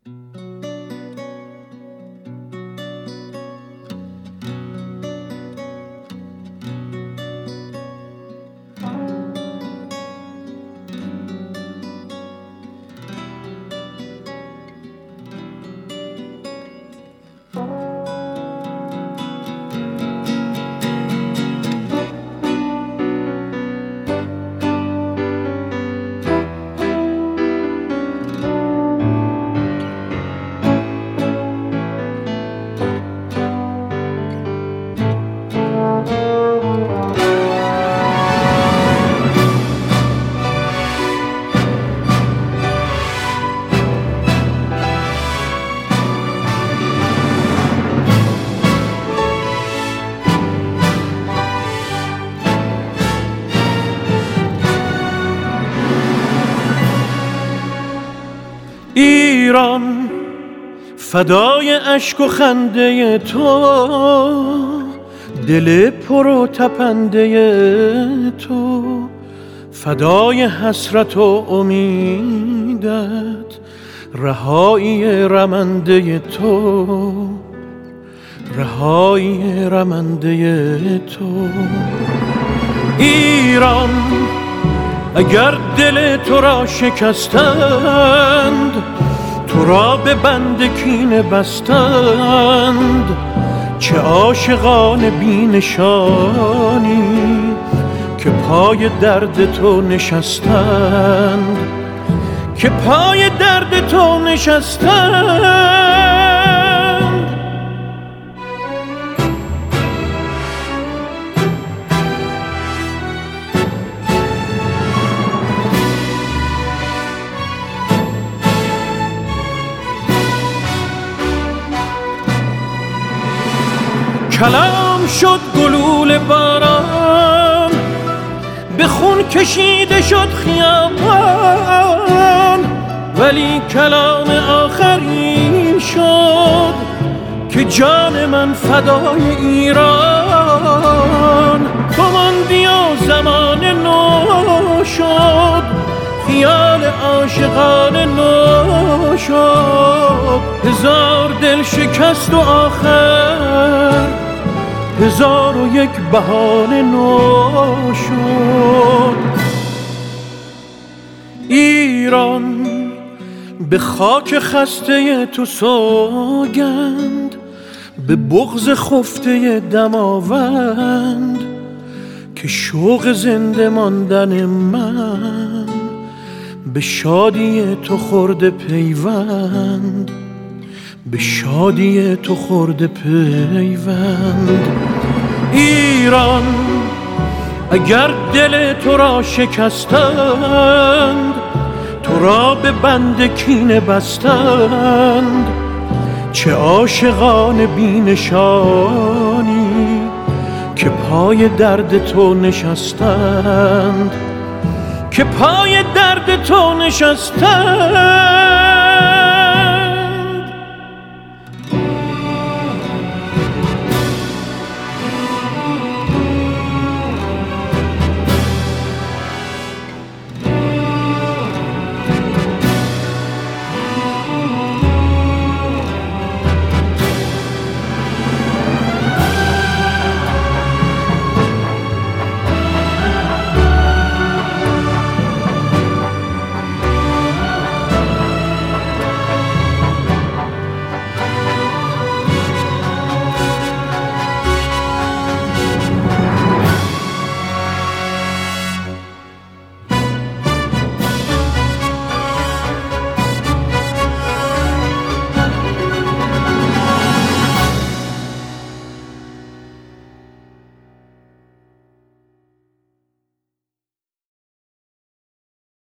ایران فدای اشک و خنده تو، دل پر و تپنده تو، فدای حسرت و امیدت، رهایی رمنده تو، رهایی رمنده تو. ایران اگر دل تو را شکستند، تو را به بند کینه بستند، چه عاشقان بی نشانی که پای درد تو نشستند، که پای درد تو نشستند. کلام شد گلوله باران، به خون کشیده شد خیابان، ولی کلام آخرین شد که جان من فدای ایران. تو ماندی و زمان نو شد، خیال عاشقان نو شد، هزار دل شکست و آخر 1001 بهانه نو شد. ایران به خاک خسته تو سوگند، به بغض خفته دماوند، که شوق زنده ماندن من به شادی تو خورده پیوند، به شادی تو خورده پیوند. ایران اگر دل تو را شکستند، تو را به بند کینه بستند، چه عاشقان بی نشانی که پای درد تو نشستند، که پای درد تو نشستند.